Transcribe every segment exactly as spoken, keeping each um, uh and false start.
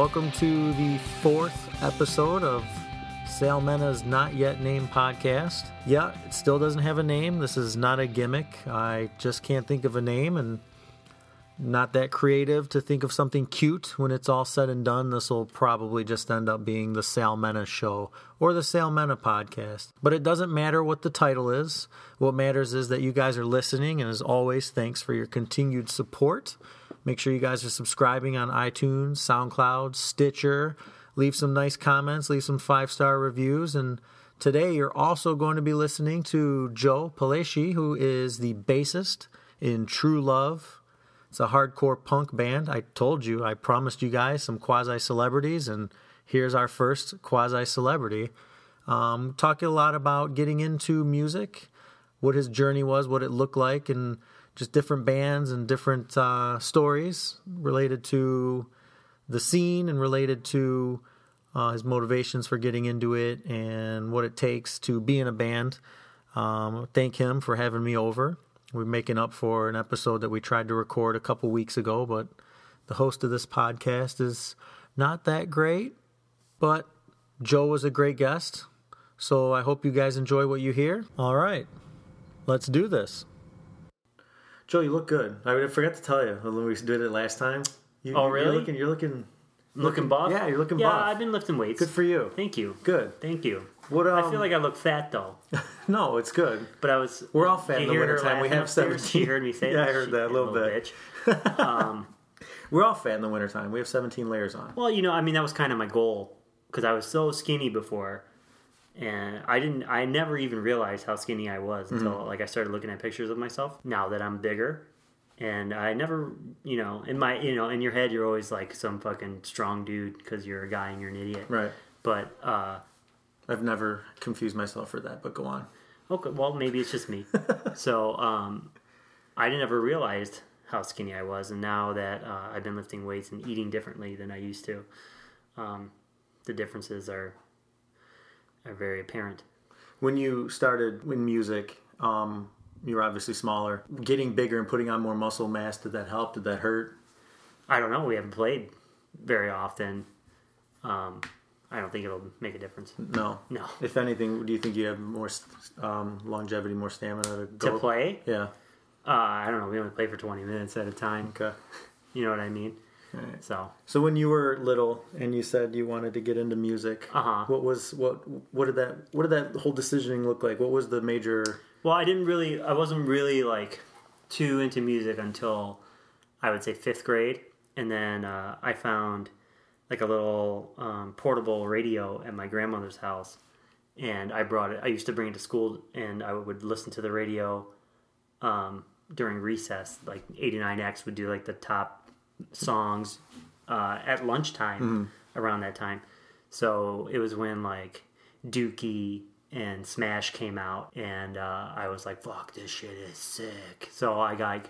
welcome to the fourth episode of Sal Mena's Not Yet Named podcast. Yeah, it still doesn't have a name. This is not a gimmick. I just can't think of a name, and not that creative to think of something cute. When it's all said and done, this will probably just end up being the Sal Mena Show or the Sal Mena podcast. But it doesn't matter what the title is. What matters is that you guys are listening, and as always, thanks for your continued support. Make sure you guys are subscribing on iTunes, SoundCloud, Stitcher. Leave some nice comments, leave some five-star reviews. And today you're also going to be listening to Joe Palesci, who is the bassist in True Love. It's a hardcore punk band. I told you, I promised you guys some quasi-celebrities, and here's our first quasi-celebrity. Um, talking a lot about getting into music, what his journey was, what it looked like, and just different bands and different uh, stories related to the scene and related to uh, his motivations for getting into it and what it takes to be in a band. Um, thank him for having me over. We're making up for an episode that we tried to record a couple weeks ago, but the host of this podcast is not that great. But Joe was a great guest, so I hope you guys enjoy what you hear. All right, let's do this. Joe, you look good. I forgot to tell you when we did it last time. You, oh, really? You're looking, you're looking, looking buff? Yeah, you're looking yeah, buff. Yeah, I've been lifting weights. Good for you. Thank you. Good. Thank you. What? Um, I feel like I look fat, though. No, it's good. But I was... We're all fat in the wintertime. We have seventeen. You heard me say yeah, that? I heard that a little, little bit. Bitch. um, We're all fat in the wintertime. We have seventeen layers on. Well, you know, I mean, that was kind of my goal. Because I was so skinny before. And I didn't... I never even realized how skinny I was until, mm-hmm. like, I started looking at pictures of myself. Now that I'm bigger... And I never, you know, in my, you know, in your head, you're always like some fucking strong dude because you're a guy and you're an idiot. Right. But, uh... I've never confused myself for that, but go on. Okay, well, maybe it's just me. so, um, I never realized how skinny I was. And now that uh, I've been lifting weights and eating differently than I used to, um, the differences are are very apparent. When you started in music, um... you were obviously smaller. Getting bigger and putting on more muscle mass, did that help? Did that hurt? I don't know. We haven't played very often. Um, I don't think it'll make a difference. No? No. If anything, do you think you have more um, longevity, more stamina to go? To play? Yeah. Uh, I don't know. We only play for twenty minutes at a time. Okay. You know what I mean? Right. So. So when you were little and you said you wanted to get into music, uh-huh. what was what what did that what did that whole decisioning look like? What was the major? Well, I didn't really, I wasn't really, like, too into music until, I would say, fifth grade. And then uh, I found, like, a little um, portable radio at my grandmother's house. And I brought it, I used to bring it to school, and I would listen to the radio um, during recess. Like, eighty-nine X would do, like, the top songs uh, at lunchtime mm-hmm. around that time. So it was when, like, Dookie and Smash came out, and uh, I was like, "Fuck, this shit is sick." So I got,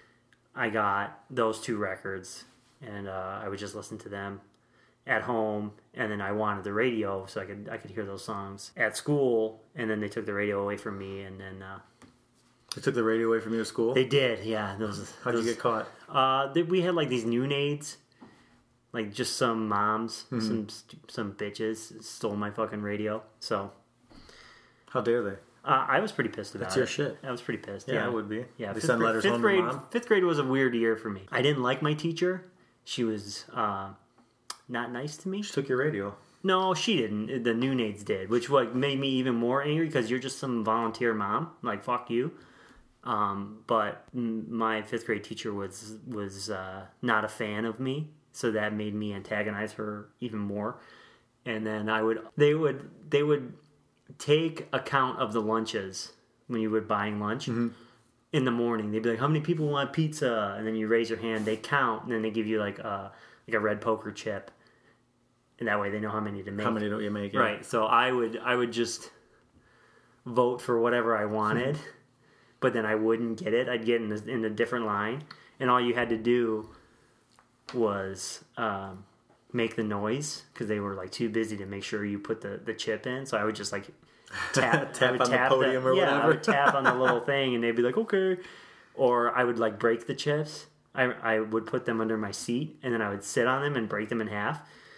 I got those two records, and uh, I would just listen to them at home. And then I wanted the radio so I could I could hear those songs at school. And then they took the radio away from me, and then uh, they took the radio away from you at school. They did, yeah. Those. How'd those, you get caught? Uh, they, we had like these Noonades. Like just some moms, mm-hmm. some some bitches stole my fucking radio. So. How dare they? Uh, I was pretty pissed about That's it. That's your shit. I was pretty pissed. Yeah, yeah. I would be. Yeah, they fifth send grade, letters fifth home grade, to mom. Fifth grade was a weird year for me. I didn't like my teacher. She was uh, not nice to me. She took your radio. No, she didn't. The Noonades did, which like made me even more angry because you're just some volunteer mom. Like fuck you. Um, but my fifth grade teacher was was uh, not a fan of me, so that made me antagonize her even more. And then I would they would they would take account of the lunches when you were buying lunch mm-hmm. in the morning. They'd be like, "How many people want pizza?" And then you raise your hand. They count, and then they give you like a like a red poker chip, and that way they know how many to make. How many don't you make? Yeah. Right. So I would I would just vote for whatever I wanted. But then I wouldn't get it. I'd get in, this, in a different line. And all you had to do was um, make the noise because they were like too busy to make sure you put the, the chip in. So I would just like tap, tap would on tap the podium the, or yeah, whatever. I would tap on the little thing and they'd be like, okay. Or I would like break the chips. I, I would put them under my seat and then I would sit on them and break them in half.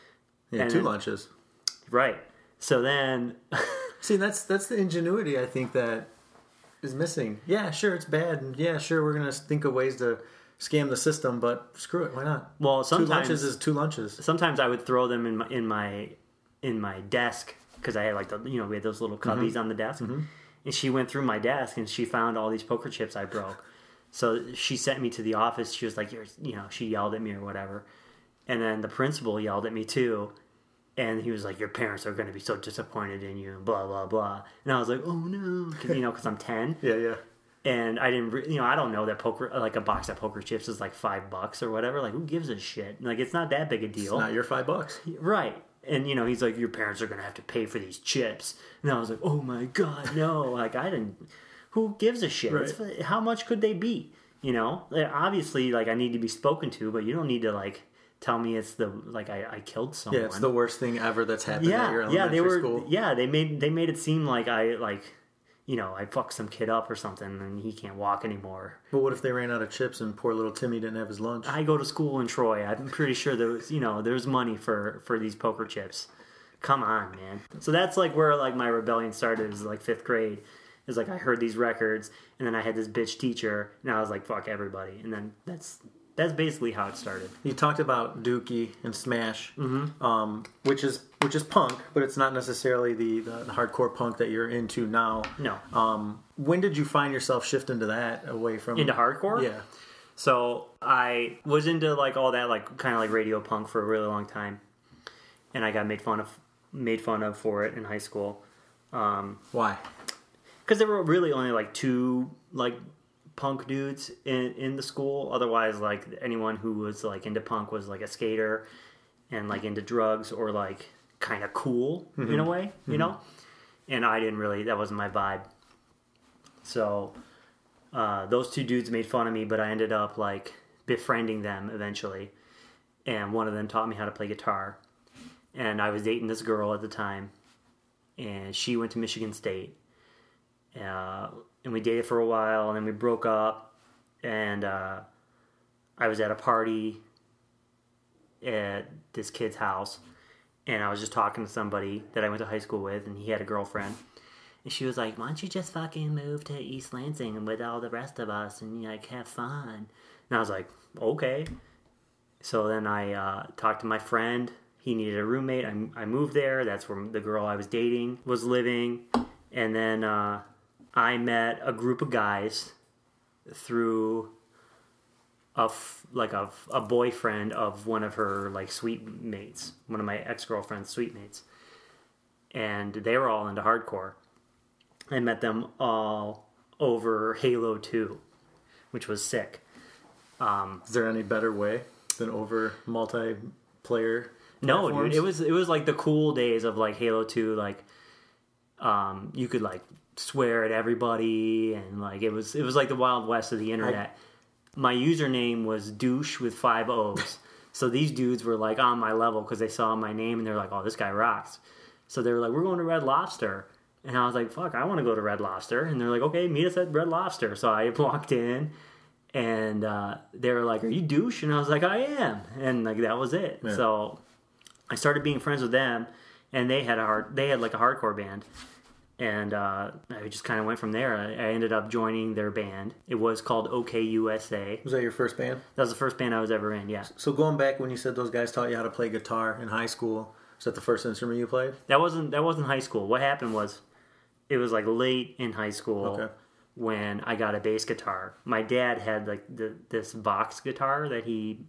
Yeah, and two then, lunches. Right. So then... See, that's that's the ingenuity I think that is missing. Yeah, sure, it's bad. And yeah, sure, we're going to think of ways to scam the system, but screw it, why not? Well, sometimes... Two lunches is two lunches. Sometimes I would throw them in my in my, in my desk, because I had like the, you know, we had those little cubbies mm-hmm. on the desk. Mm-hmm. And she went through my desk and she found all these poker chips I broke. So she sent me to the office. She was like, You're, you know, she yelled at me or whatever. And then the principal yelled at me too. And he was like, your parents are going to be so disappointed in you and blah, blah, blah. And I was like, oh no. Cause, you know, because I'm ten. Yeah, yeah. And I didn't, re- you know, I don't know that poker, like a box of poker chips is like five bucks or whatever. Like, who gives a shit? Like, it's not that big a deal. It's not your five bucks. Right. And, you know, he's like, your parents are going to have to pay for these chips. And I was like, oh my God, no. Like, I didn't, who gives a shit? Right. It's, how much could they be? You know? Like, obviously, like, I need to be spoken to, but you don't need to, like, tell me it's the, like, I, I killed someone. Yeah, it's the worst thing ever that's happened yeah, at your elementary yeah, they were, school. Yeah, they made, they made it seem like I, like, you know, I fucked some kid up or something and he can't walk anymore. But what if they ran out of chips and poor little Timmy didn't have his lunch? I go to school in Troy. I'm pretty sure there was, you know, there's money for, for these poker chips. Come on, man. So that's like where like my rebellion started, is like fifth grade. Is like I heard these records and then I had this bitch teacher and I was like, fuck everybody. And then that's that's basically how it started. You talked about Dookie and Smash, mm-hmm. um, which is which is punk, but it's not necessarily the, the, the hardcore punk that you're into now. No. Um, when did you find yourself shifting to that away from into hardcore? Yeah. So I was into like all that like kind of like radio punk for a really long time, and I got made fun of made fun of for it in high school. Um, Why? Because there were really only like two like punk dudes in in the school. Otherwise, like anyone who was like into punk was like a skater and like into drugs or like kind of cool mm-hmm. in a way, you mm-hmm. know. And I didn't really. That wasn't my vibe. So uh, those two dudes made fun of me, but I ended up like befriending them eventually. And one of them taught me how to play guitar. And I was dating this girl at the time, and she went to Michigan State. Uh, and we dated for a while, and then we broke up. And uh, I was at a party at this kid's house, and I was just talking to somebody that I went to high school with, and he had a girlfriend. And she was like, why don't you just fucking move to East Lansing with all the rest of us and like have fun? And I was like, okay. So then I uh, talked to my friend. He needed a roommate. I, I moved there. That's where the girl I was dating was living. And then uh, I met a group of guys through a f- like a, a boyfriend of one of her like suite mates, one of my ex-girlfriend's suite mates. And they were all into hardcore. I met them all over Halo two, which was sick. Um, Is there any better way than over multiplayer? No, dude, it was it was like the cool days of like Halo two. Like, um, you could like swear at everybody, and like it was it was like the Wild West of the internet. I, my username was douche with five O's. So these dudes were like on my level because they saw my name and they're like, "Oh, this guy rocks." So they were like, "We're going to Red Lobster," and I was like, "Fuck, I want to go to Red Lobster." And they're like, "Okay, meet us at Red Lobster." So I walked in. And uh, they were like, "Are you douche?" And I was like, "I am." And like that was it. Yeah. So I started being friends with them, and they had a hard, they had like a hardcore band, and uh, I just kind of went from there. I, I ended up joining their band. It was called O K U S A. Was that your first band? That was the first band I was ever in. Yeah. So going back when you said those guys taught you how to play guitar in high school, was that the first instrument you played? That wasn't that wasn't high school. What happened was, it was like late in high school. Okay. When I got a bass guitar. My dad had like the, this Vox guitar that he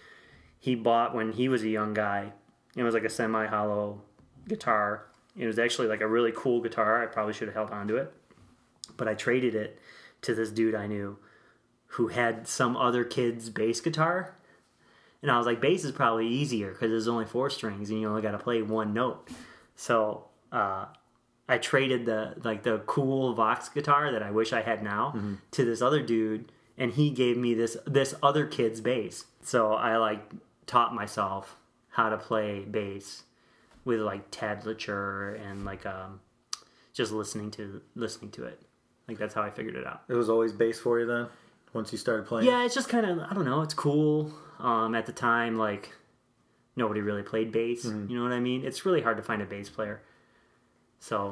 he bought when he was a young guy. It was like a semi-hollow guitar. It was actually like a really cool guitar. I probably should have held on to it. But I traded it to this dude I knew who had some other kid's bass guitar. And I was like, bass is probably easier because there's only four strings and you only got to play one note. So uh I traded the like the cool Vox guitar that I wish I had now mm-hmm. to this other dude, and he gave me this this other kid's bass. So I like taught myself how to play bass with like tablature and like um just listening to listening to it. Like that's how I figured it out. It was always bass for you then, once you started playing. Yeah, it's just kind of I don't know. It's cool. Um, at the time, like nobody really played bass. Mm-hmm. You know what I mean? It's really hard to find a bass player. So,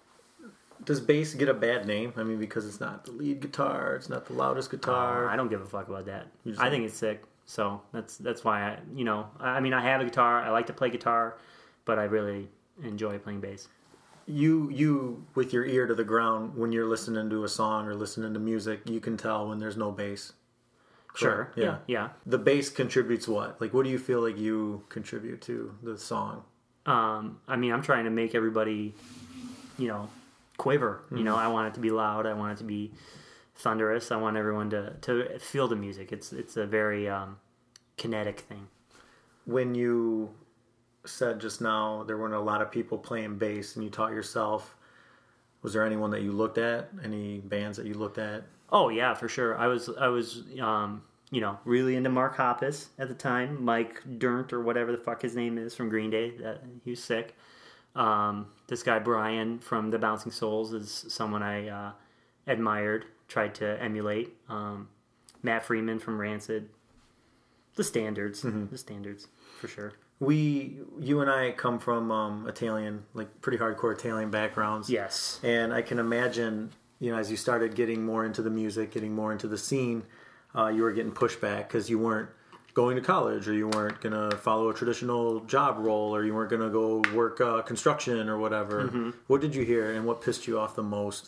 does bass get a bad name? I mean, because it's not the lead guitar, it's not the loudest guitar. Uh, I don't give a fuck about that. I think it's sick. So that's that's why I, you know, I mean, I have a guitar. I like to play guitar, but I really enjoy playing bass. You you with your ear to the ground when you're listening to a song or listening to music, you can tell when there's no bass. Sure. Yeah. yeah. Yeah. The bass contributes what? Like, what do you feel like you contribute to the song? Um, I mean, I'm trying to make everybody, you know, quiver. Mm-hmm. You know, I want it to be loud. I want it to be thunderous. I want everyone to, to feel the music. It's it's a very um, kinetic thing. When you said just now there weren't a lot of people playing bass and you taught yourself, was there anyone that you looked at? Any bands that you looked at? Oh, yeah, for sure. I was, I was um, you know, really into Mark Hoppus at the time. Mike Dirnt or whatever the fuck his name is from Green Day. That, he was sick. Um, this guy Brian from the Bouncing Souls is someone I uh, admired, tried to emulate. Um, Matt Freeman from Rancid. The standards. Mm-hmm. The standards, for sure. We, you and I come from um, Italian, like pretty hardcore Italian backgrounds. Yes. And I can imagine, you know, as you started getting more into the music, getting more into the scene, uh, you were getting pushback because you weren't going to college, or you weren't going to follow a traditional job role, or you weren't going to go work uh, construction or whatever. Mm-hmm. What did you hear, and what pissed you off the most?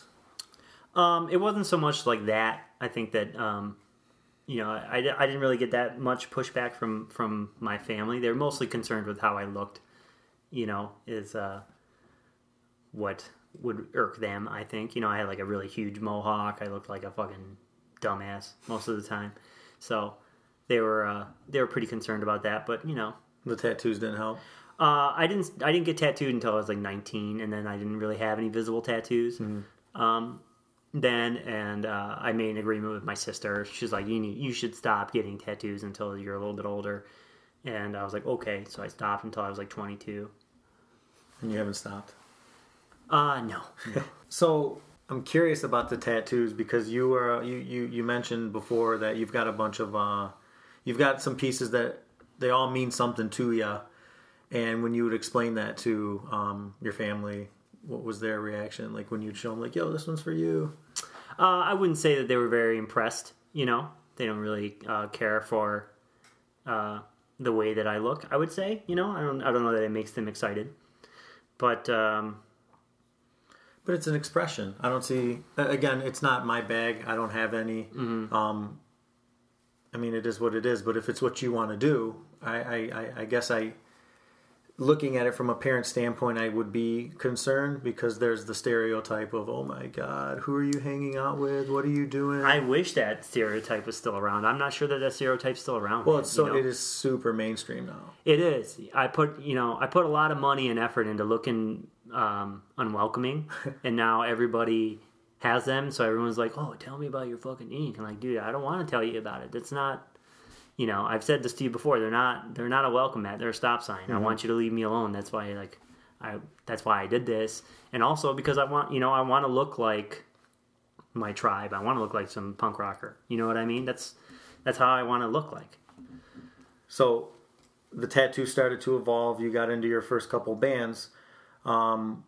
Um, it wasn't so much like that. I think that, um, you know, I, I didn't really get that much pushback from, from my family. They were mostly concerned with how I looked, you know, is uh, what would irk them, I think. You know, I had like a really huge mohawk. I looked like a fucking dumbass most of the time. So they were uh, they were pretty concerned about that. But, you know. The tattoos didn't help? Uh, I didn't I didn't get tattooed until I was like nineteen, and then I didn't really have any visible tattoos. Mm-hmm. Um then, and uh, I made an agreement with my sister. She's like, you need, you should stop getting tattoos until you're a little bit older. And I was like, okay. So I stopped until I was like twenty-two. And you haven't stopped? Uh, no. no. So I'm curious about the tattoos because you were you, you, you mentioned before that you've got a bunch of uh, you've got some pieces that they all mean something to you. And when you would explain that to um, your family, what was their reaction? Like when you'd show them, like, yo, this one's for you? Uh, I wouldn't say that they were very impressed, you know? They don't really uh, care for uh, the way that I look, I would say, you know? I don't I don't know that it makes them excited. But... Um, but it's an expression. I don't see... Again, it's not my bag. I don't have any. Mm-hmm. Um, I mean, it is what it is. But if it's what you want to do, I, I, I guess I... Looking at it from a parent standpoint, I would be concerned because there's the stereotype of, oh my God, who are you hanging out with? What are you doing? I wish that stereotype was still around. I'm not sure that that stereotype's still around. Well, it's so you know? It is super mainstream now. It is. I put, you know, I put a lot of money and effort into looking um, unwelcoming, and now everybody has them. So everyone's like, oh, tell me about your fucking ink. I'm like, dude, I don't want to tell you about it. That's not. You know, I've said this to you before. They're not. They're not a welcome mat. They're a stop sign. Mm-hmm. I want you to leave me alone. That's why, like, I. That's why I did this, and also because I want. You know, I want to look like my tribe. I want to look like some punk rocker. You know what I mean? That's that's how I want to look like. So, the tattoo started to evolve. You got into your first couple bands. Um,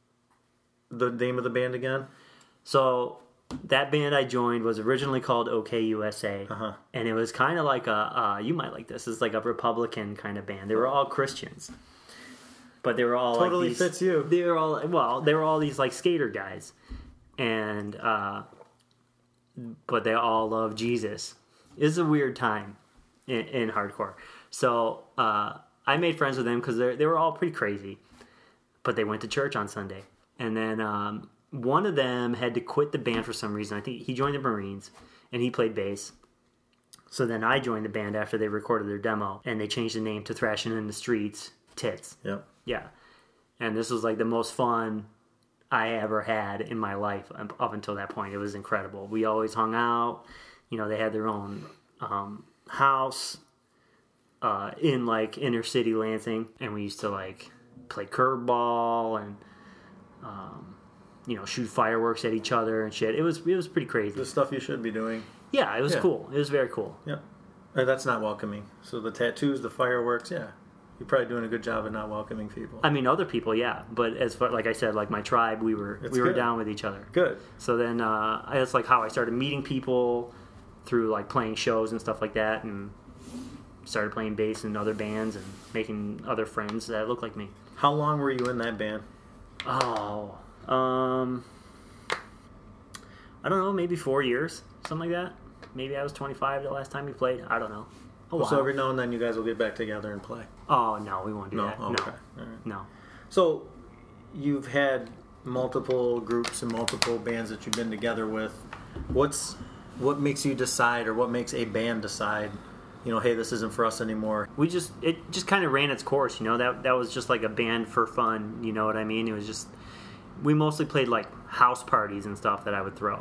the name of the band again? So. That band I joined was originally called OK U S A, uh-huh. and it was kind of like a, uh, you might like this, it's like a Republican kind of band. They were all Christians, but they were all totally like these, fits you. They were all, well, they were all these like skater guys, and, uh, but they all love Jesus. It's a weird time in, in hardcore. So, uh, I made friends with them because they were all pretty crazy, but they went to church on Sunday, and then, um, one of them had to quit the band for some reason. I think he joined the Marines, and he played bass. So then I joined the band after they recorded their demo, and they changed the name to Thrashing in the Streets, Tits. Yep. Yeah. And this was like the most fun I ever had in my life up until that point. It was incredible. We always hung out. You know, they had their own um, house uh, in like inner city Lansing, and we used to like play curveball and... Um, you know, shoot fireworks at each other and shit. It was it was pretty crazy. The stuff you should be doing. Yeah, it was yeah. cool. It was very cool. Yeah. Uh, that's not welcoming. So the tattoos, the fireworks, yeah. You're probably doing a good job of not welcoming people. I mean, other people, yeah. But as far, like I said, like my tribe, we were It's we were good. down with each other. Good. So then uh, that's like how I started meeting people through like playing shows and stuff like that, and started playing bass in other bands and making other friends that look like me. How long were you in that band? Oh, um, I don't know, maybe four years, something like that. Maybe I was twenty-five the last time we played. I don't know. A while. So every now and then you guys will get back together and play. Oh no, we won't do No, that. okay. No, All right. no. So you've had multiple groups and multiple bands that you've been together with. What's what makes you decide, or what makes a band decide, you know, hey, this isn't for us anymore? We just it just kind of ran its course, you know. That that was just like a band for fun, you know what I mean? It was just we mostly played like house parties and stuff that I would throw,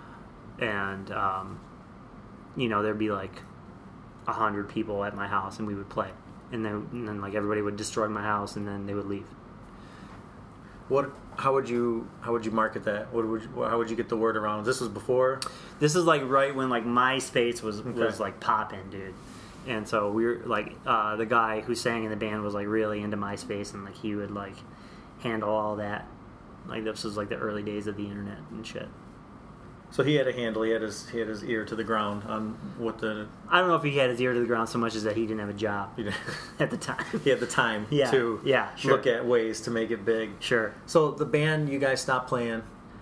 and um, you know, there'd be like a hundred people at my house, and we would play, and then and then like everybody would destroy my house, and then they would leave. What? How would you? How would you market that? What would? You, how would you get the word around? This was before. This is like right when like MySpace was Okay. was like popping, dude. And so we were like uh, the guy who sang in the band was like really into MySpace, and like he would like handle all that. Like this was like the early days of the internet and shit. So he had a handle. He had his he had his ear to the ground on what the I don't know if he had his ear to the ground so much as that he didn't have a job he at the time. had the time Yeah, to yeah, sure. look at ways to make it big. Sure. So the band, you guys stopped playing,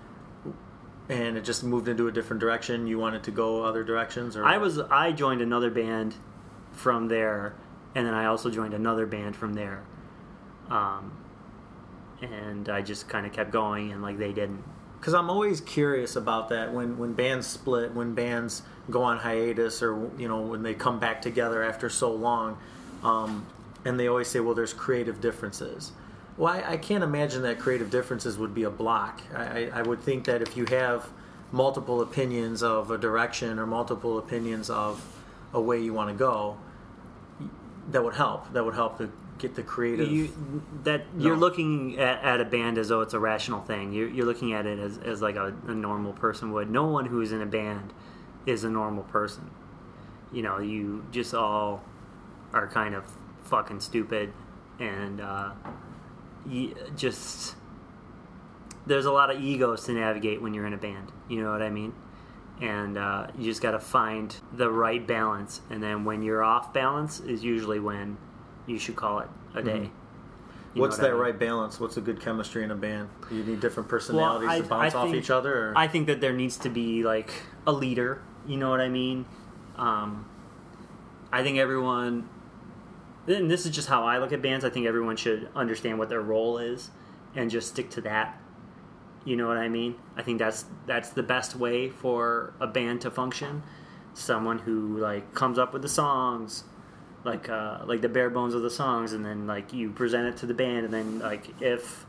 and it just moved into a different direction. You wanted to go other directions, or I was I joined another band from there, and then I also joined another band from there. Um, and I just kind of kept going, and like they didn't. Because I'm always curious about that when, when bands split, when bands go on hiatus, or you know when they come back together after so long, um, and they always say, well, there's creative differences. Well, I, I can't imagine that creative differences would be a block. I, I, I would think that if you have multiple opinions of a direction or multiple opinions of a way you want to go, that would help. That would help to get the creative. You, that No. you're looking at, at a band as though it's a rational thing. You're, you're looking at it as, as like a, a normal person would. No one who is in a band is a normal person. You know, you just all are kind of fucking stupid, and uh, you just there's a lot of egos to navigate when you're in a band. You know what I mean? And uh, you just got to find the right balance. And then when you're off balance is usually when you should call it a day. Mhm. You know What's what that I mean? right balance? What's a good chemistry in a band? You need different personalities Well, I- to bounce I off think- each other? Or? I think that there needs to be like a leader. You know what I mean? Um, I think everyone. And this is just how I look at bands. I think everyone should understand what their role is and just stick to that. You know what I mean? I think that's that's the best way for a band to function. Someone who like comes up with the songs, like uh, like the bare bones of the songs, and then like you present it to the band, and then like if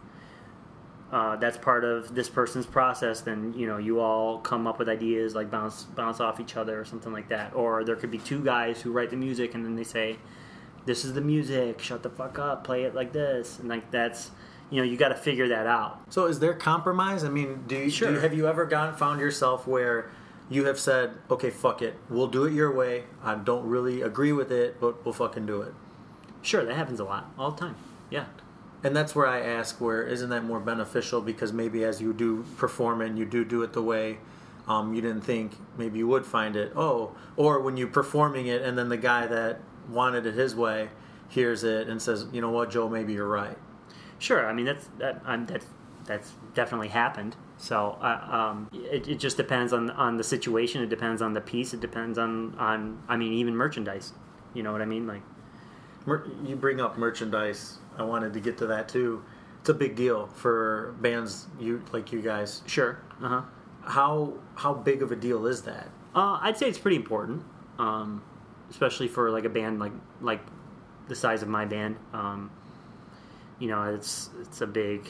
uh, that's part of this person's process, then you know you all come up with ideas like bounce bounce off each other or something like that. Or there could be two guys who write the music, and then they say, "This is the music. Shut the fuck up. Play it like this." And like that's you know you got to figure that out. So is there compromise? I mean, do you, Sure. do you have you ever gone found yourself where you have said, okay, fuck it, we'll do it your way. I don't really agree with it, but we'll fucking do it. Sure, that happens a lot, all the time. Yeah. And that's where I ask, where isn't that more beneficial? Because maybe as you do perform it and you do do it the way um, you didn't think, maybe you would find it, oh, or when you're performing it and then the guy that wanted it his way hears it and says, you know what, Joe, maybe you're right. Sure, I mean that's that I'm, that's that's definitely happened. So uh, um, it, it just depends on on the situation. It depends on the piece. It depends on on I mean even merchandise. You know what I mean? Like Mer- you bring up merchandise. I wanted to get to that too. It's a big deal for bands you like you guys. sure, uh huh. How how big of a deal is that? Uh, I'd say it's pretty important, um, especially for like a band like like the size of my band. Um, you know, it's it's a big.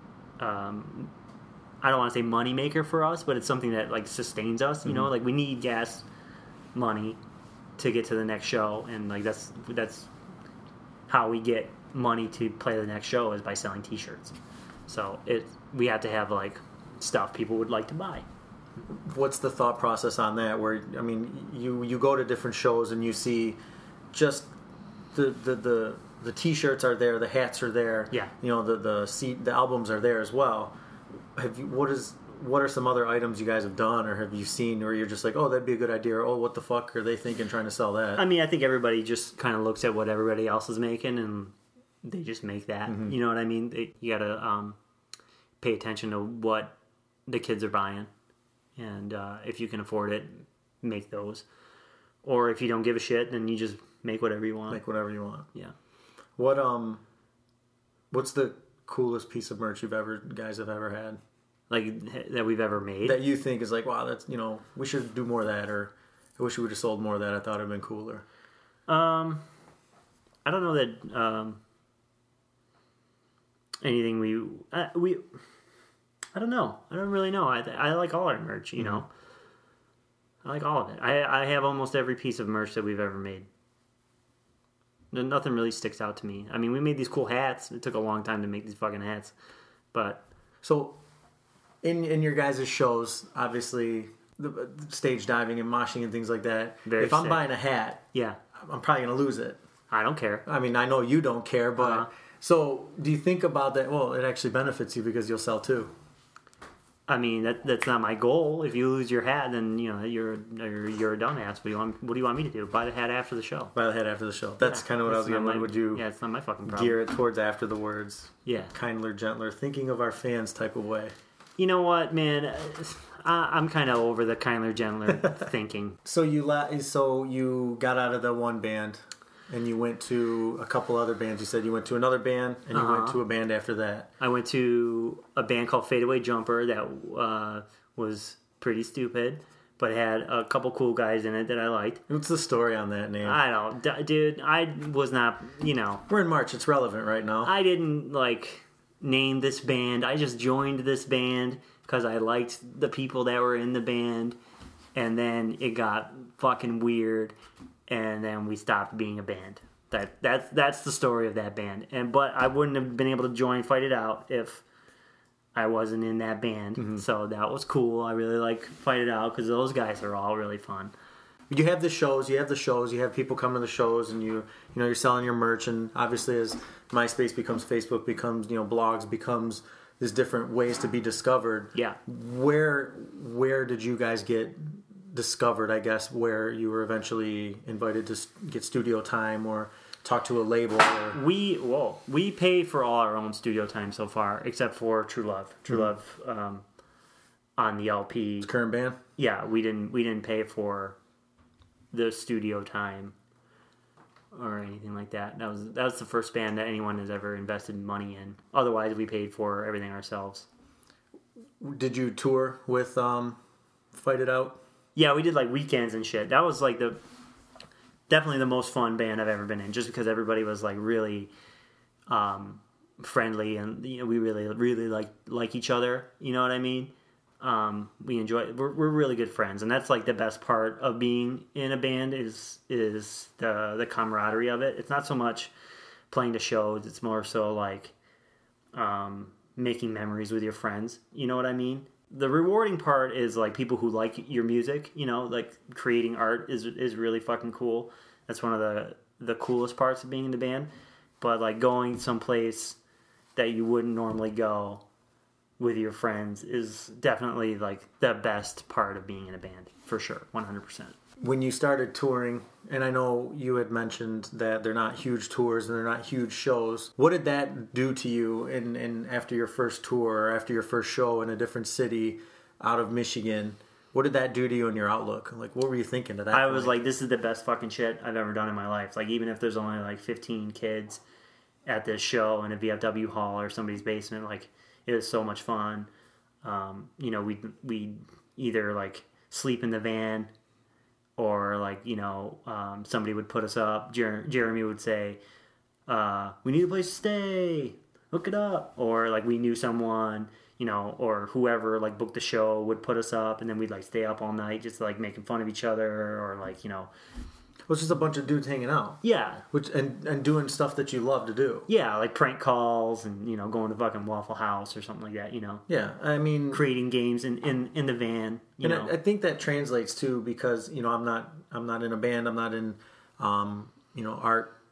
Um, I don't want to say money maker for us, but it's something that like sustains us. You know, like we need gas money to get to the next show, and like that's that's how we get money to play the next show is by selling T-shirts. So it we have to have like stuff people would like to buy. What's the thought process on that? Where I mean, you you go to different shows and you see just the the the, the T-shirts are there, the hats are there. Yeah. You know, the the seat, the albums are there as well. Have you? What is? What are some other items you guys have done, or have you seen, where you're just like, oh, that'd be a good idea, or oh, what the fuck are they thinking trying to sell that? I mean, I think everybody just kind of looks at what everybody else is making, and they just make that. Mm-hmm. You know what I mean? They, you gotta um, pay attention to what the kids are buying, and uh, if you can afford it, make those. Or if you don't give a shit, then you just make whatever you want. Make whatever you want. Yeah. What um, what's the coolest piece of merch you've ever guys have ever had? Like that we've ever made? That you think is like, wow, that's, you know, we should do more of that, or I wish we would have sold more of that. I thought it'd been cooler. Um, I don't know that um, anything we uh, we. I don't know. I don't really know. I I like all our merch. You mm-hmm. know, I like all of it. I I have almost every piece of merch that we've ever made. Nothing really sticks out to me. I mean, we made these cool hats. It took a long time to make these fucking hats, but so. In in your guys' shows, obviously, the stage diving and moshing and things like that. Very if I'm sick. buying a hat, yeah, I'm probably going to lose it. I don't care. I mean, I know you don't care, but uh-huh. So do you think about that? Well, it actually benefits you because you'll sell too. I mean, that that's not my goal. If you lose your hat, then you know you're you're, you're a dumbass. What do you want? What do you want me to do? Buy the hat after the show. Buy the hat after the show. That's yeah, kind of what I was going to. Would you? Yeah, it's not my fucking problem. Gear it towards after the words. Yeah, kindler, gentler, thinking of our fans type of way. You know what, man? I, I'm kind of over the kindler, gentler thinking. So you la- so you got out of the one band, and you went to a couple other bands. You said you went to another band, and you uh-huh. went to a band after that. I went to a band called Fadeaway Jumper that uh, was pretty stupid, but had a couple cool guys in it that I liked. What's the story on that name? I don't, d- dude. I was not, you know. We're in March. It's relevant right now. I didn't like. Name this band. I just joined this band because I liked the people that were in the band, and then it got fucking weird, and then we stopped being a band. That that's that's the story of that band. And but I wouldn't have been able to join Fight It Out if I wasn't in that band. Mm-hmm. So that was cool. I really like Fight It Out because those guys are all really fun. You have the shows, you have the shows, you have people come to the shows, and you, you know, you're selling your merch, and obviously as MySpace becomes Facebook, becomes, you know, blogs, becomes there's different ways to be discovered. Yeah. Where where did you guys get discovered, I guess, where you were eventually invited to get studio time or talk to a label? Or... We, whoa, we pay for all our own studio time so far, except for True Love. True mm-hmm. Love um, on the L P. It's current band? Yeah, we didn't we didn't pay for the studio time or anything like that. That was that was the first band that anyone has ever invested money in. Otherwise, we paid for everything ourselves. Did you tour with um, Fight It Out? Yeah, we did like weekends and shit. That was like the definitely the most fun band I've ever been in, just because everybody was like really um, friendly, and you know we really really like like each other. You know what I mean? Um, we enjoy. We're, we're really good friends, and that's like the best part of being in a band is is the the camaraderie of it. It's not so much playing the shows; it's more so like um, making memories with your friends. You know what I mean? The rewarding part is like people who like your music. You know, like creating art is is really fucking cool. That's one of the the coolest parts of being in the band. But like going someplace that you wouldn't normally go with your friends is definitely like the best part of being in a band, for sure, one hundred percent. When you started touring, and I know you had mentioned that they're not huge tours and they're not huge shows, what did that do to you in, in after your first tour or after your first show in a different city out of Michigan? What did that do to you in your outlook? Like, what were you thinking at that I point? was like, this is the best fucking shit I've ever done in my life. Like, even if there's only like fifteen kids at this show in a V F W hall or somebody's basement, like, it was so much fun. Um, you know, we we either like sleep in the van, or like you know, um, somebody would put us up. Jer- Jeremy would say, uh, "We need a place to stay. Hook it up." Or like we knew someone, you know, or whoever like booked the show would put us up, and then we'd like stay up all night just like making fun of each other, or like you know. Well, it's just a bunch of dudes hanging out. Yeah. Which and, and doing stuff that you love to do. Yeah, like prank calls and, you know, going to fucking Waffle House or something like that, you know. Yeah, I mean... Creating games in, in, in the van, you and know. I, I think that translates, too, because, you know, I'm not I'm not in a band, I'm not in, um, you know, art,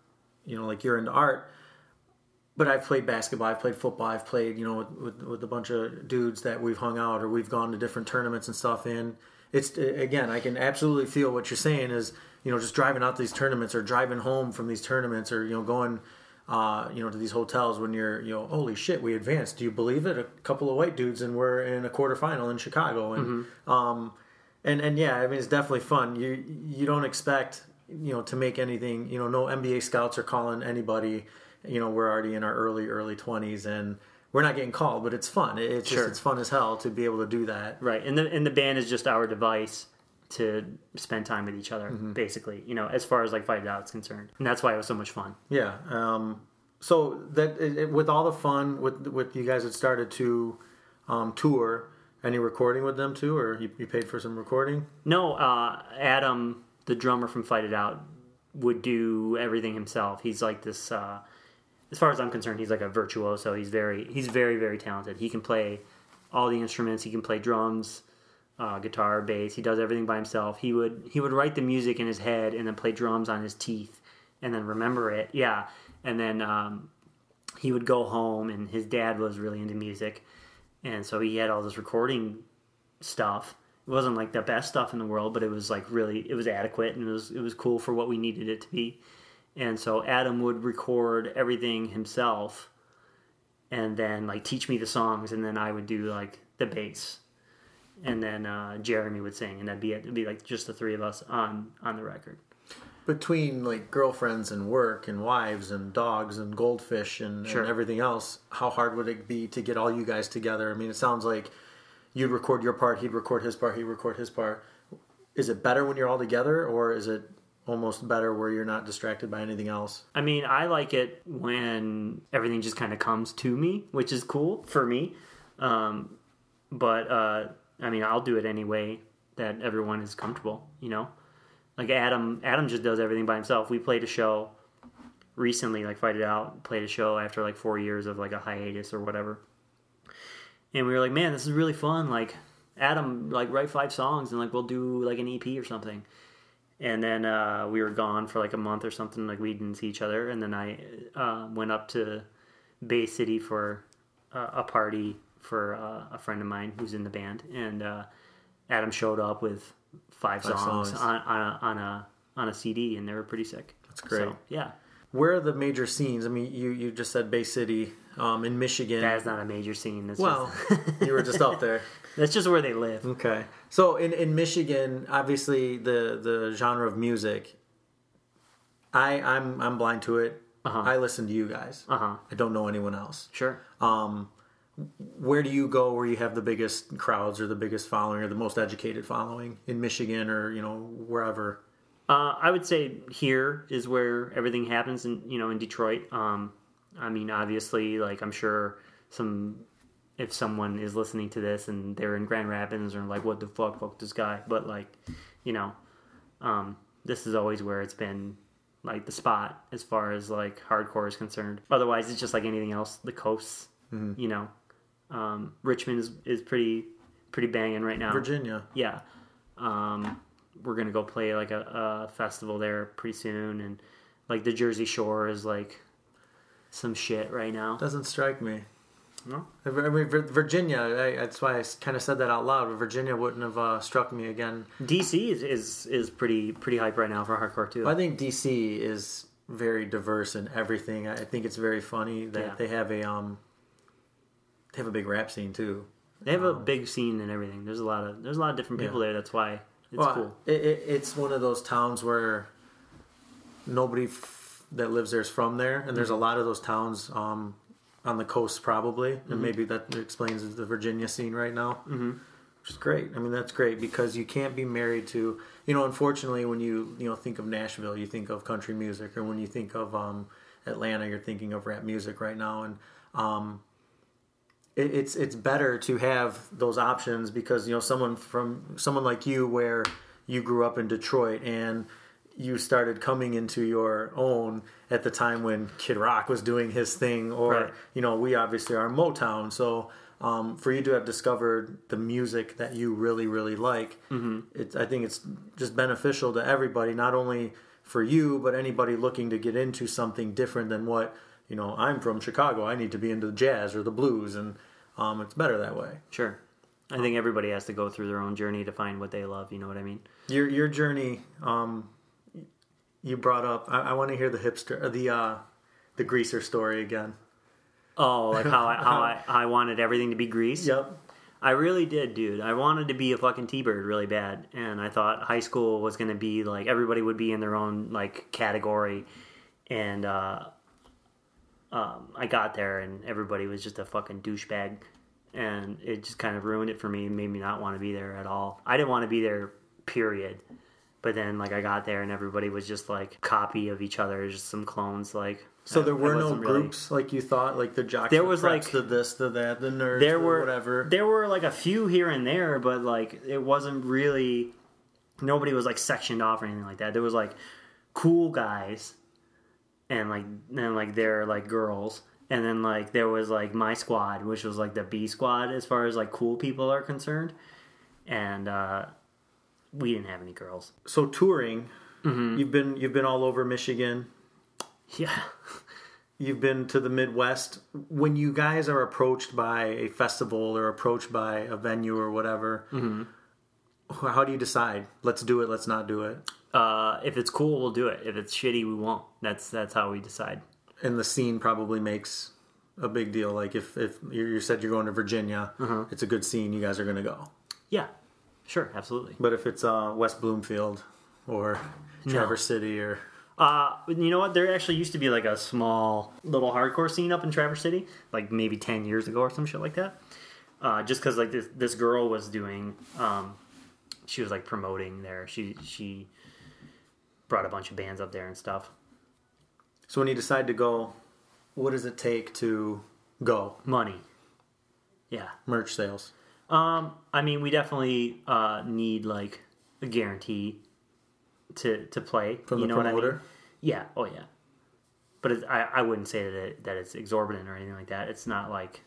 you know, like you're into art, but I've played basketball, I've played football, I've played, you know, with, with, with a bunch of dudes that we've hung out or we've gone to different tournaments and stuff in. It's, again, I can absolutely feel what you're saying is, you know, just driving out to these tournaments or driving home from these tournaments or, you know, going, uh, you know, to these hotels when you're, you know, holy shit, we advanced. Do you believe it? A couple of white dudes and we're in a quarterfinal in Chicago. And, mm-hmm. um, and, and yeah, I mean, it's definitely fun. You, you don't expect, you know, to make anything, you know, no N B A scouts are calling anybody. You know, we're already in our early, early twenties and we're not getting called, but it's fun. It's sure. just, it's fun as hell to be able to do that. Right. And the, and the band is just our device to spend time with each other, mm-hmm. basically, you know, as far as like Fight It Out is concerned. And that's why it was so much fun. Yeah. Um, so that it, it, with all the fun, with with you guys had started to um, tour, any recording with them too, or you, you paid for some recording? No, uh, Adam, the drummer from Fight It Out, would do everything himself. He's like this, uh, as far as I'm concerned, he's like a virtuoso. He's very, he's very, very talented. He can play all the instruments. He can play drums, Uh, guitar, bass. He does everything by himself. He would he would write the music in his head and then play drums on his teeth and then remember it. Yeah, and then um, he would go home and his dad was really into music, and so he had all this recording stuff. It wasn't like the best stuff in the world, but it was like really it was adequate and it was it was cool for what we needed it to be. And so Adam would record everything himself, and then like teach me the songs, and then I would do like the bass. And then uh, Jeremy would sing, and that'd be it. It'd be like just the three of us on, on the record. Between like girlfriends and work and wives and dogs and goldfish and, sure. and everything else, how hard would it be to get all you guys together? I mean, it sounds like you'd record your part, he'd record his part, he'd record his part. Is it better when you're all together, or is it almost better where you're not distracted by anything else? I mean, I like it when everything just kind of comes to me, which is cool for me. Um, but... Uh, I mean, I'll do it any way that everyone is comfortable, you know? Like Adam, Adam just does everything by himself. We played a show recently, like Fight It Out, played a show after like four years of like a hiatus or whatever. And we were like, man, this is really fun. Like, Adam, like, write five songs and like we'll do like an E P or something. And then uh, we were gone for like a month or something. Like, we didn't see each other. And then I uh, went up to Bay City for uh, a party for uh, a friend of mine who's in the band, and uh, Adam showed up with five, five songs, songs. On, on, a, on a on a C D, and they were pretty sick. That's great. So, yeah. Where are the major scenes? I mean, you, you just said Bay City, um, in Michigan. That is not a major scene. That's well, just... you were just out there. That's just where they live. Okay. So in, in Michigan, obviously the, the genre of music, I I'm I'm blind to it. Uh-huh. I listen to you guys. Uh-huh. I don't know anyone else. Sure. Um. Where do you go where you have the biggest crowds or the biggest following or the most educated following in Michigan or, you know, wherever? Uh, I would say here is where everything happens in, you know, in Detroit. Um, I mean, obviously, like, I'm sure some, if someone is listening to this and they're in Grand Rapids or like, what the fuck, fuck this guy. But like, you know, um, this is always where it's been like the spot as far as like hardcore is concerned. Otherwise, it's just like anything else, the coasts, mm-hmm. you know. Um, Richmond is, is pretty pretty banging right now. Virginia. Yeah. Um, we're going to go play like a, a festival there pretty soon. And like the Jersey Shore is like some shit right now. Doesn't strike me. No? I mean, Virginia, I, that's why I kind of said that out loud. But Virginia wouldn't have uh, struck me again. D C is, is, is pretty, pretty hype right now for hardcore too. I think D C is very diverse in everything. I think it's very funny that yeah. they have a... Um, They have a big rap scene too. They have um, a big scene and everything. There's a lot of there's a lot of different people yeah. there. That's why it's well, cool. It, it, it's one of those towns where nobody f- that lives there is from there, and mm-hmm. there's a lot of those towns um, on the coast probably, mm-hmm. and maybe that explains the Virginia scene right now, mm-hmm. which is great. I mean, that's great because you can't be married to, you know. Unfortunately, when you you know think of Nashville, you think of country music, or when you think of um, Atlanta, you're thinking of rap music right now, and um, it's it's better to have those options because, you know, someone from someone like you where you grew up in Detroit and you started coming into your own at the time when Kid Rock was doing his thing, or right. you know, we obviously are Motown, so um, for you to have discovered the music that you really really like, mm-hmm. it's I think it's just beneficial to everybody, not only for you, but anybody looking to get into something different than what, you know, I'm from Chicago. I need to be into the jazz or the blues, and um, it's better that way. Sure. I think everybody has to go through their own journey to find what they love. You know what I mean? Your your journey, um, you brought up. I, I want to hear the hipster, the uh, the greaser story again. Oh, like how I, how I, I wanted everything to be grease? Yep. I really did, dude. I wanted to be a fucking T-Bird really bad. And I thought high school was going to be like, everybody would be in their own like category. And uh, um, I got there and everybody was just a fucking douchebag. And it just kind of ruined it for me and made me not want to be there at all. I didn't want to be there, period. But then like I got there and everybody was just like copy of each other, just some clones like. So there were I no wasn't really- groups like you thought, like the jocks, There the was, preps, like- the this, the that, the nerds, there the were whatever. There were like a few here and there, but like it wasn't really. Nobody was like sectioned off or anything like that. There was like cool guys, and like then like there like girls, and then like there was like my squad, which was like the B squad as far as like cool people are concerned, and uh, we didn't have any girls. So touring, Mm-hmm. you've been you've been all over Michigan. Yeah. You've been to the Midwest. When you guys are approached by a festival or approached by a venue or whatever, Mm-hmm. how do you decide? Let's do it. Let's not do it. Uh, if it's cool, we'll do it. If it's shitty, we won't. That's that's how we decide. And the scene probably makes a big deal. Like if if you you said you're going to Virginia, Uh-huh. it's a good scene. You guys are going to go. Yeah, sure, absolutely. But if it's uh, West Bloomfield or Traverse City or Uh, you know what? There actually used to be like a small little hardcore scene up in Traverse City, like maybe ten years ago or some shit like that. Uh, just because like this this girl was doing, um, she was like promoting there. She she brought a bunch of bands up there and stuff. so when you decide to go, what does it take to go? Money, yeah. Merch sales. Um, I mean, we definitely uh, need like a guarantee to to play From you the know what I promoter? mean? Yeah. Oh yeah. But it, I I wouldn't say that it, that it's exorbitant or anything like that. It's not like.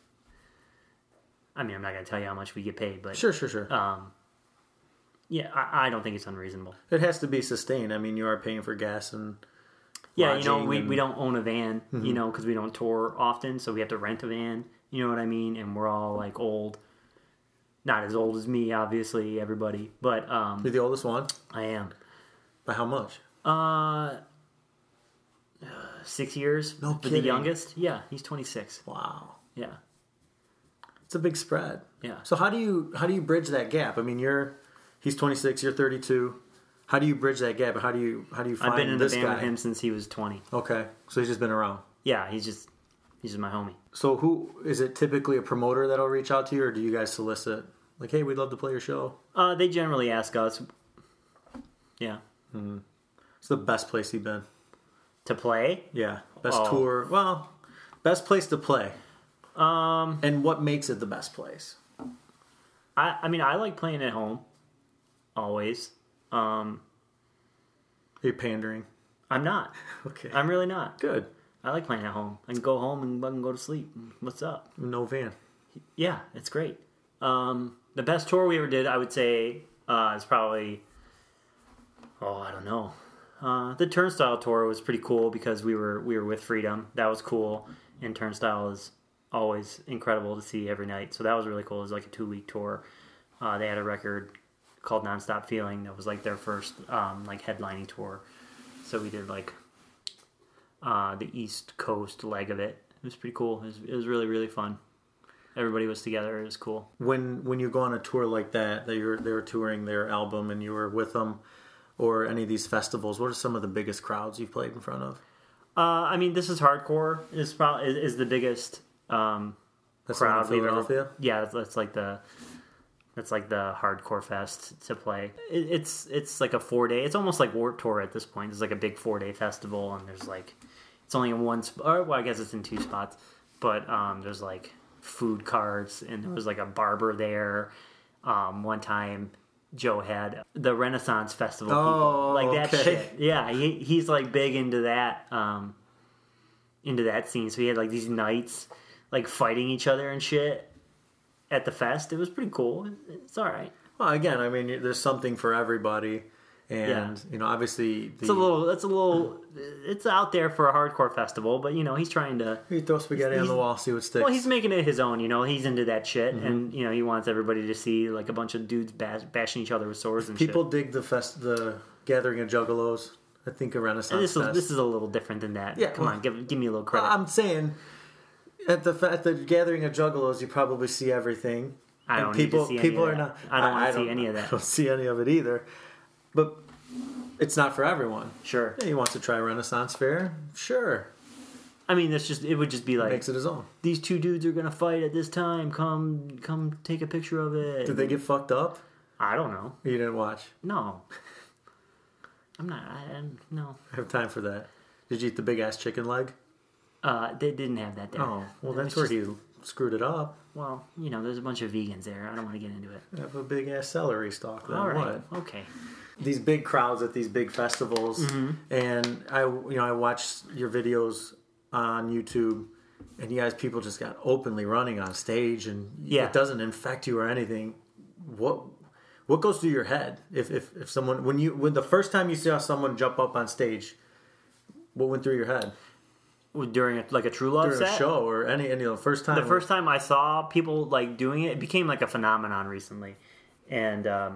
I mean, I'm not going to tell you how much we get paid, but Sure, sure, sure. um, yeah, I, I don't think it's unreasonable. It has to be sustained. I mean, you are paying for gas and Yeah, you know, lodging we, and- we don't own a van, Mm-hmm. you know, because we don't tour often, so we have to rent a van. You know what I mean? And we're all like old. Not as old as me, obviously, everybody, but um, you're the oldest one. I am. By how much? Uh, six years. No for the kidding. youngest. Yeah, he's twenty-six. Wow, Yeah, it's a big spread. yeah. So how do you how do you bridge that gap? I mean, you're he's twenty-six, you're thirty-two. How do you bridge that gap? How do you how do you find I've been in the this band guy? with him since he was twenty. Okay, so he's just been around. Yeah, he's just he's just my homie. So who is it? Typically a promoter that'll reach out to you, or do you guys solicit? Like, hey, we'd love to play your show. Uh, they generally ask us. Yeah, It's the best place you've been. to play. Yeah, best Oh. tour. Well, best place to play. Um, And what makes it the best place? I I mean I like playing at home. Always. Um, Are you pandering? I'm not. Okay, I'm really not. good. I like playing at home. I can go home and fucking go to sleep. What's up? No van. Yeah, it's great. Um, the best tour we ever did, I would say, uh, is probably, oh, I don't know. Uh, the Turnstile tour was pretty cool because we were we were with Freedom. That was cool, and Turnstile is always incredible to see every night. So that was really cool. It was like a two week tour. Uh, they had a record called Nonstop Feeling that was like their first um, like headlining tour. So we did like uh, the East Coast leg of it. It was pretty cool. It was, it was really really fun. Everybody was together. It was cool. When when you go on a tour like that, that you're they were touring their album and you were with them, or any of these festivals, what are some of the biggest crowds you've played in front of? Uh, I mean, This Is Hardcore is probably is, is the biggest um, That's the one in crowd we've ever. Philadelphia? Yeah, that's, that's like the that's like the hardcore fest to play. It, it's it's like a four day. It's almost like Warped Tour at this point. It's like a big four day festival, and there's like it's only in one spot. Or well, I guess it's in two spots, but um, there's like food carts, and there was like a barber there. Um, one time, Joe had the Renaissance Festival Oh, people, like that okay. shit. Yeah, he, he's like big into that, um, into that scene. So he had like these knights like fighting each other and shit at the fest. It was pretty cool. It's all right. Well, again, I mean, there's something for everybody. And Yeah. you know, obviously, the, It's a little. It's a little. It's out there for a hardcore festival, but you know, he's trying to. you throw spaghetti on the he's- wall, see what sticks. Well, he's making it his own. You know, he's into that shit, Mm-hmm. and you know, he wants everybody to see like a bunch of dudes bash, bashing each other with swords and People shit. dig the fest, the gathering of juggalos. I think a Renaissance And this is fest. this is a little different than that. Yeah, Come well- on, give give me a little credit. I'm saying at the at the gathering of juggalos, you probably see everything. I And don't people, need to see any people of are that. not. I don't want to see don't- any of I that. don't see any of it either. But it's not for everyone. Sure. Yeah, he wants to try Renaissance fair. Sure, I mean, it's just it would just be like makes it his own. these two dudes are gonna fight at this time. Come come take a picture of it. Did they get fucked up? I don't know. You didn't watch. No. I'm not. I, I'm- no. I have time for that. Did you eat the big ass chicken leg? Uh, they didn't have that there. Oh, well, It that's was where just- he screwed it up. Well, you know, there's a bunch of vegans there. I don't want to get into it. Have a big ass celery stalk. Then All right. what? Okay. These big crowds at these big festivals, Mm-hmm. and I, you know, I watched your videos on YouTube, and you guys, people just got openly running on stage, and Yeah. it doesn't infect you or anything. What, what goes through your head if, if, if someone when you when the first time you saw someone jump up on stage, what went through your head During a, like a True Love during set. a show or any any the first time? The first time I saw people like doing it, it became like a phenomenon recently, and um,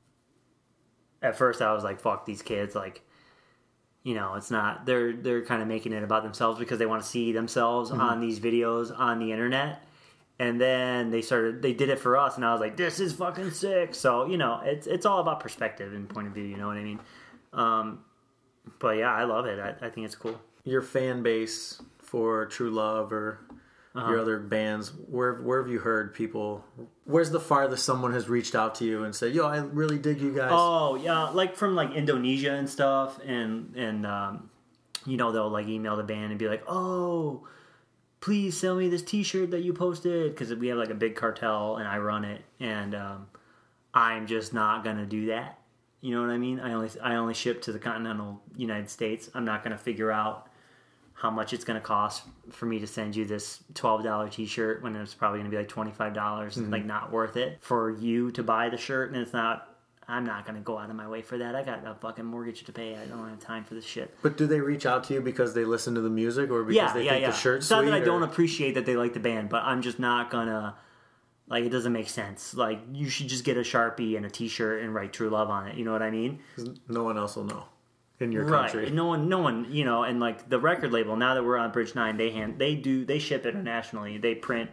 at first I was like, "Fuck these kids!" Like, you know, it's not. They're they're kind of making it about themselves because they want to see themselves Mm-hmm. on these videos on the internet. And then they started. They did it for us, and I was like, "This is fucking sick." So you know, it's it's all about perspective and point of view. You know what I mean? Um, but yeah, I love it. I, I think it's cool. your fan base for True Love or Uh-huh. your other bands, where where have you heard people? Where's the farthest someone has reached out to you and said, "Yo, I really dig you guys"? Oh yeah, like from like Indonesia and stuff, and and um, you know they'll like email the band and be like, "Oh, please sell me this T-shirt that you posted," because we have like a big cartel and I run it, and um, I'm just not gonna do that. You know what I mean? I only I only ship to the continental United States. I'm not gonna figure out how much it's going to cost for me to send you this twelve dollars t-shirt when it's probably going to be like twenty-five dollars. Mm-hmm. Like, not worth it for you to buy the shirt, and it's not, I'm not going to go out of my way for that. I got a fucking mortgage to pay. I don't have time for this shit. But do they reach out to you because they listen to the music or because Yeah, they yeah, think yeah. the shirt's It's not sweet? that I don't or- appreciate that they like the band, but I'm just not going to, like, it doesn't make sense. Like, you should just get a Sharpie and a t-shirt and write True Love on it. You know what I mean? No one else will know in your Right. country. No one, no one, you know, and like the record label. Now that we're on Bridge Nine, they hand, they do, they ship internationally. They print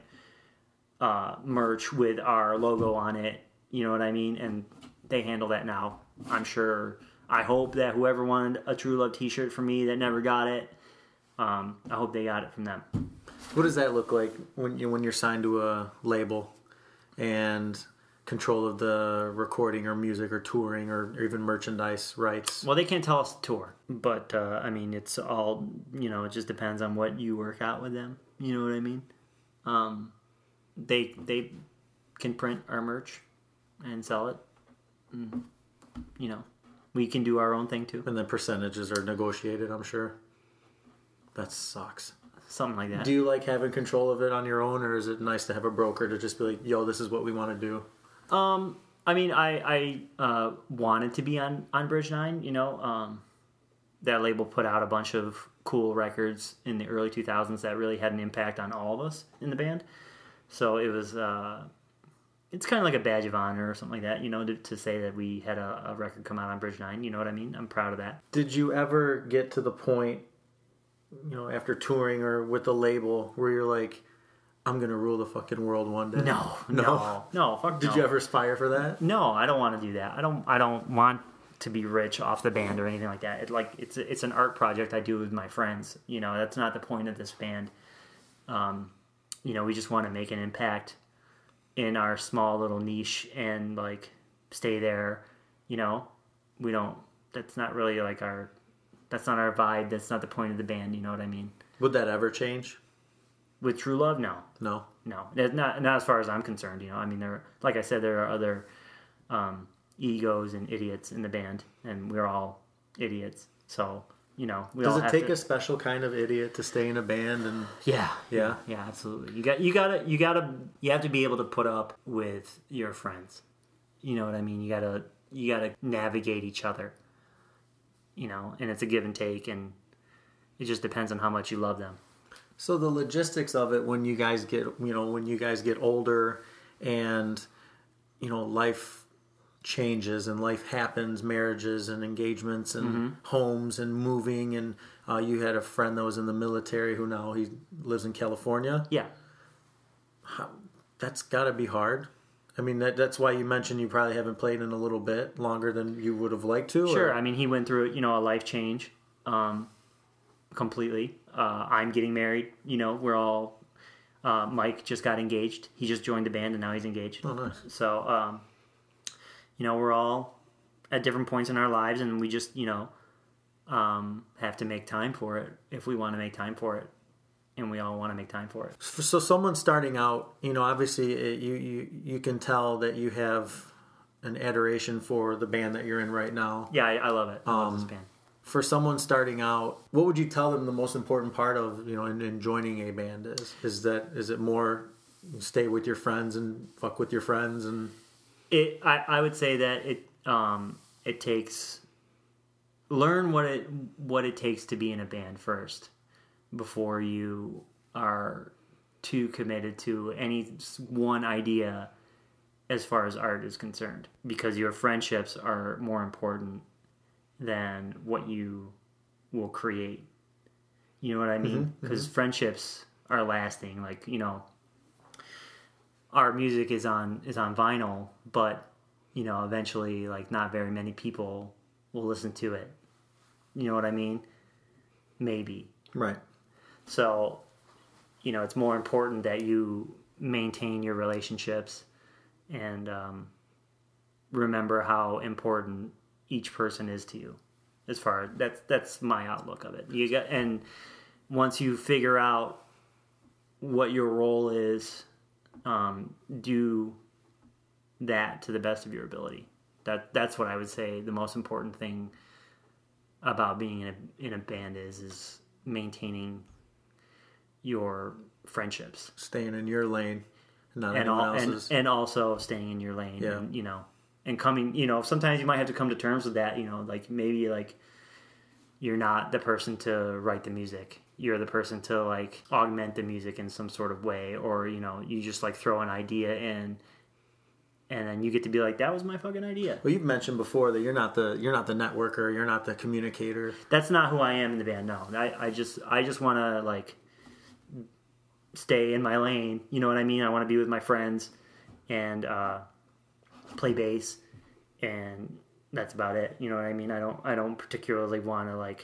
uh, merch with our logo on it. You know what I mean? And they handle that now. I'm sure. I hope that whoever wanted a True Love T-shirt from me that never got it, um, I hope they got it from them. What does that look like when you when you're signed to a label and control of the recording or music or touring or, or even merchandise rights? Well, they can't tell us to tour, but uh, I mean, it's all, you know, it just depends on what you work out with them. You know what I mean? Um, they they can print our merch and sell it. And, you know, we can do our own thing too, And then percentages are negotiated, I'm sure. That sucks. something like that. Do you like having control of it on your own, or is it nice to have a broker to just be like, "Yo, this is what we want to do"? Um, I mean, I I uh, wanted to be on on Bridge Nine. You know, um, that label put out a bunch of cool records in the early two thousands that really had an impact on all of us in the band. So it was, uh, it's kind of like a badge of honor or something like that, you know, to, to say that we had a, a record come out on Bridge Nine. You know what I mean? I'm proud of that. Did you ever get to the point, you know, after touring or with the label, where you're like, "I'm gonna rule the fucking world one day"? No, no, no. Fuck Did no. you ever aspire for that? No, I don't want to do that. I don't. I don't want to be rich off the band or anything like that. It, like it's it's an art project I do with my friends. You know, that's not the point of this band. Um, you know, we just want to make an impact in our small little niche and like stay there. You know, we don't. That's not really like our. That's not our vibe. That's not the point of the band. You know what I mean? Would that ever change? With True Love, no. No. No, That's not not as far as I'm concerned. You know, I mean, there, like I said, there are other um, egos and idiots in the band, and we're all idiots. So, you know, we Does all it have take to, a special kind of idiot to stay in a band? And yeah, Yeah? yeah, absolutely. You got, you gotta, you gotta, you have to be able to put up with your friends. You know what I mean? You gotta you got to navigate each other, you know, and it's a give and take, and it just depends on how much you love them. So the logistics of it, when you guys get, you know, when you guys get older and, you know, life changes and life happens, marriages and engagements and mm-hmm. homes and moving, and uh, you had a friend that was in the military who now he lives in California. Yeah. How, that's got to be hard. I mean, that, that's why you mentioned you probably haven't played in a little bit longer than you would have liked to. Sure. Or? I mean, he went through, you know, a life change um, completely. Uh, I'm getting married. You know, we're all, uh, Mike just got engaged. He just joined the band and now he's engaged. Oh, nice. So, um, you know, we're all at different points in our lives, and we just, you know, um, have to make time for it if we want to make time for it. And we all want to make time for it. So someone starting out, you know, obviously it, you, you you can tell that you have an adoration for the band that you're in right now. Yeah, I, I love it. I love um, this band. For someone starting out, what would you tell them the most important part of, you know, in, in joining a band is? Is that is it more stay with your friends and fuck with your friends and? It I, I would say that it um it takes learn what it what it takes to be in a band first, before you are too committed to any one idea as far as art is concerned, because your friendships are more important than what you will create. You know what I mean? Because mm-hmm, mm-hmm. friendships are lasting. Like, you know, our music is on is on vinyl, but, you know, eventually, like, not very many people will listen to it. You know what I mean? Maybe. Right. So, you know, it's more important that you maintain your relationships and um, remember how important each person is to you. As far as that's that's my outlook of it. You got, and once you figure out what your role is, um, do that to the best of your ability. That that's what I would say the most important thing about being in a in a band is is maintaining your friendships, staying in your lane, not and anyone all, else's, and, and also staying in your lane. Yeah. And, you know, and coming, you know, sometimes you might have to come to terms with that. You know, like maybe like you're not the person to write the music. You're the person to like augment the music in some sort of way, or you know, you just like throw an idea in, and then you get to be like, that was my fucking idea. Well, you've mentioned before that you're not the you're not the networker, you're not the communicator. That's not who I am in the band. No, I, I just I just want to like stay in my lane. You know what I mean? I want to be with my friends and uh, play bass, and that's about it. You know what I mean? I don't I don't particularly want to like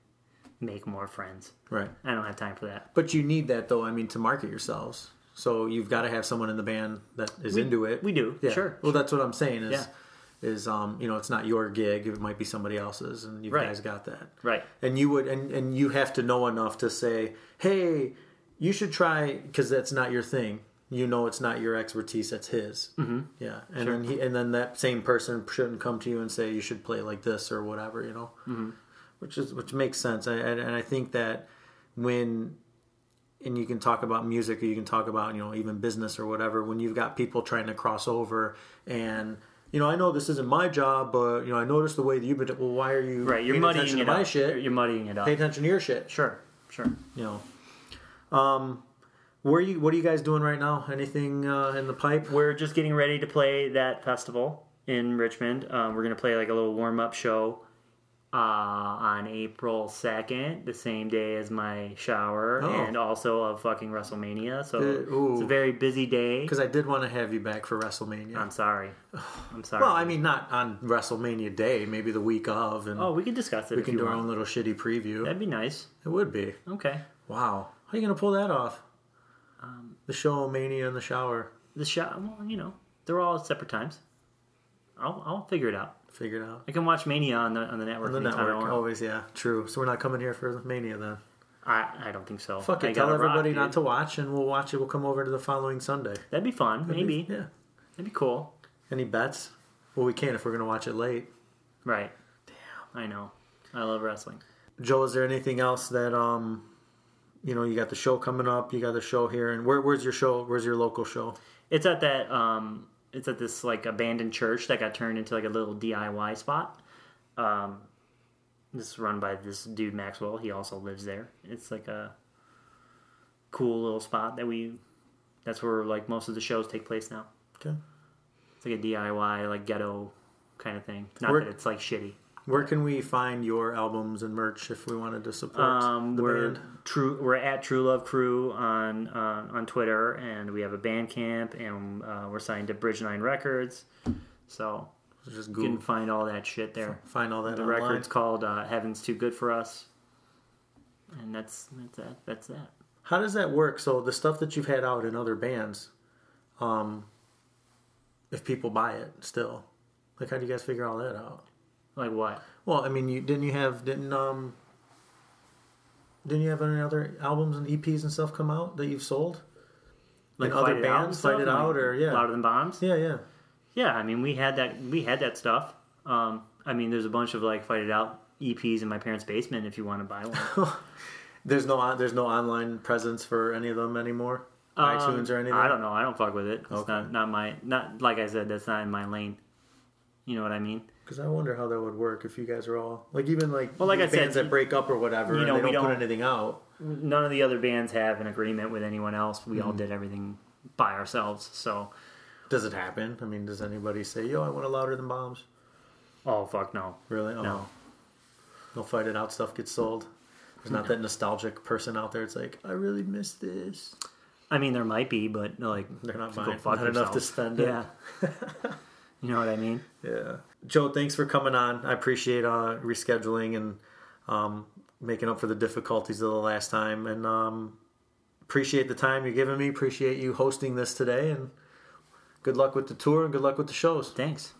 make more friends. Right. I don't have time for that. But you need that though. I mean, to market yourselves. So you've got to have someone in the band that is we, into it. We do, yeah. Sure. Well, that's what I'm saying is, yeah. is um, you know, it's not your gig. It might be somebody else's, and you right. guys got that. Right. And you would, and, and you have to know enough to say, hey, you should try, because that's not your thing. You know, it's not your expertise. That's his. Mm-hmm. Yeah. And sure. then he, and then that same person shouldn't come to you and say you should play like this or whatever. You know, mm-hmm. which is which makes sense. I, and, and I think that when. And you can talk about music, or you can talk about, you know, even business or whatever, when you've got people trying to cross over and, you know, I know this isn't my job, but, you know, I noticed the way that you've been, well, why are you right, you're paying muddying attention it to my up. shit? You're muddying it up. Pay attention to your shit. Sure, sure. You know. Um, where are you, what are you guys doing right now? Anything uh, in the pipe? We're just getting ready to play that festival in Richmond. Um, we're going to play like a little warm-up show Uh, on April second, the same day as my shower, oh. and also of fucking WrestleMania. So uh, it's a very busy day. Because I did want to have you back for WrestleMania. I'm sorry. I'm sorry. Well, I mean, not on WrestleMania day, maybe the week of. And oh, we can discuss it. We if can you do want. our own little shitty preview. That'd be nice. It would be. Okay. Wow. How are you going to pull that off? Um, the show Mania in the shower. The show, well, you know, they're all at separate times. I'll I'll figure it out. Figure it out. I can watch Mania on the on the network. On the network, always, yeah, true. So we're not coming here for Mania then. I, I don't think so. Fuck it, I tell everybody rock, not to watch, and we'll watch it. We'll come over to the following Sunday. That'd be fun, That'd maybe. Be, yeah, that'd be cool. Any bets? Well, we can if we're gonna watch it late. Right. Damn. I know. I love wrestling. Joe, is there anything else that um, you know, you got the show coming up. You got the show here, and where where's your show? Where's your local show? It's at that um it's at this like abandoned church that got turned into like a little D I Y spot. Um, this is run by this dude Maxwell. He also lives there. It's like a cool little spot that we. That's where like most of the shows take place now. Okay. It's like a D I Y like ghetto kind of thing. Not Where, that it's like shitty. Where can we find your albums and merch if we wanted to support um, the we're band? True. We're at True Love Crew on uh, on Twitter, and we have a Bandcamp, and uh, we're signed to Bridge Nine Records. So Just you Google. can find all that shit there. Find all that The online. record's called uh, Heaven's Too Good for Us, and that's that's that. That's that. How does that work? So the stuff that you've had out in other bands, um, if people buy it still, like how do you guys figure all that out? Like what? Well, I mean, you didn't you have didn't um didn't you have any other albums and E Ps and stuff come out that you've sold? Like in other Fight It Out and bands, stuff? Fight It Out, or yeah, Louder Than Bombs. yeah, yeah. Yeah, I mean, we had that. We had that stuff. Um, I mean, there's a bunch of like Fight It Out E Ps in my parents' basement. If you want to buy one, There's no there's no online presence for any of them anymore. um, iTunes or anything. I don't know. I don't fuck with it. It's Okay. not not my not like I said. That's not in my lane. You know what I mean? Because I wonder how that would work if you guys are all like even like Well, like I bands said, that break up or whatever, you and know, they we don't, put don't- anything out. None of the other bands have an agreement with anyone else. We Mm-hmm. all did everything by ourselves. So, Does it happen? I mean, does anybody say, "Yo, I want a Louder Than Bombs"? oh fuck no, Really? Oh. no. No Fight It Out stuff gets sold. There's not that nostalgic person out there. It's like, I really miss this. I mean, there might be, but like They're not go buying fuck not enough to yourself. spend it. Yeah. You know what I mean? Yeah. Joe, thanks for coming on. I appreciate uh, rescheduling and um, making up for the difficulties of the last time. And um, appreciate the time you're giving me. Appreciate you hosting this today. And good luck with the tour and good luck with the shows. Thanks.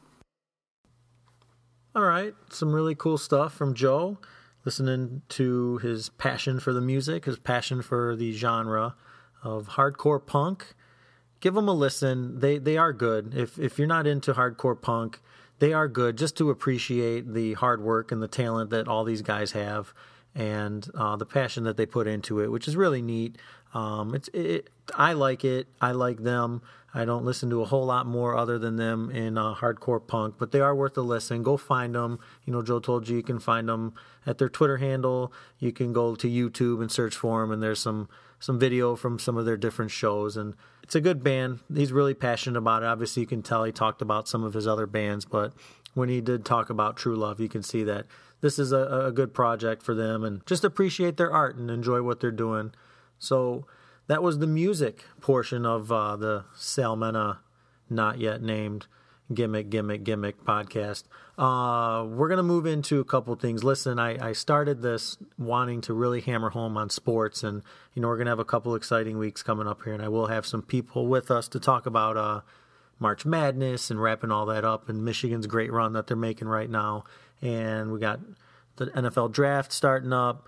All right. Some really cool stuff from Joe. Listening to his passion for the music, his passion for the genre of hardcore punk. Give them a listen. They they are good. If if you're not into hardcore punk, they are good just to appreciate the hard work and the talent that all these guys have and uh, the passion that they put into it, which is really neat. Um, it's it, I like it. I like them. I don't listen to a whole lot more other than them in uh, hardcore punk, but they are worth a listen. Go find them. You know, Joe told you you can find them at their Twitter handle. You can go to YouTube and search for them, and there's some some video from some of their different shows. And it's a good band. He's really passionate about it. Obviously, you can tell he talked about some of his other bands, but when he did talk about True Love, you can see that this is a, a good project for them, and just appreciate their art and enjoy what they're doing. So that was the music portion of uh, the Salmena Not Yet Named Gimmick, Gimmick, Gimmick podcast. Uh, we're going to move into a couple things. Listen, I, I started this wanting to really hammer home on sports, and you know we're going to have a couple exciting weeks coming up here, and I will have some people with us to talk about uh, March Madness and wrapping all that up, and Michigan's great run that they're making right now. And we got the N F L draft starting up,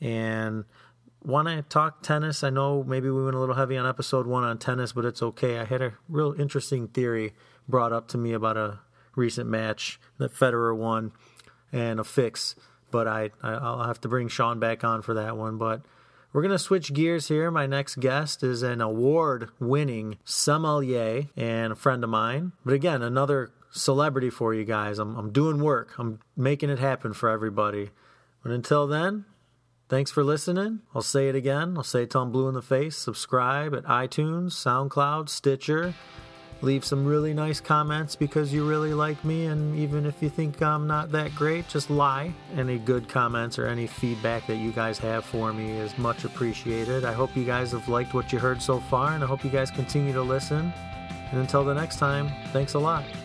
and want to talk tennis. I know maybe we went a little heavy on episode one on tennis, but it's okay. I had a real interesting theory brought up to me about a recent match that Federer won and a fix, but I, I'll have to bring Sean back on for that one. But we're going to switch gears here. My next guest is an award-winning sommelier and a friend of mine. But again, another celebrity for you guys. I'm, I'm doing work. I'm making it happen for everybody. But until then, thanks for listening. I'll say it again. I'll say it till I'm blue in the face. Subscribe at iTunes, SoundCloud, Stitcher. Leave some really nice comments because you really like me, and even if you think I'm not that great, just lie. Any good comments or any feedback that you guys have for me is much appreciated. I hope you guys have liked what you heard so far, and I hope you guys continue to listen. And until the next time, thanks a lot.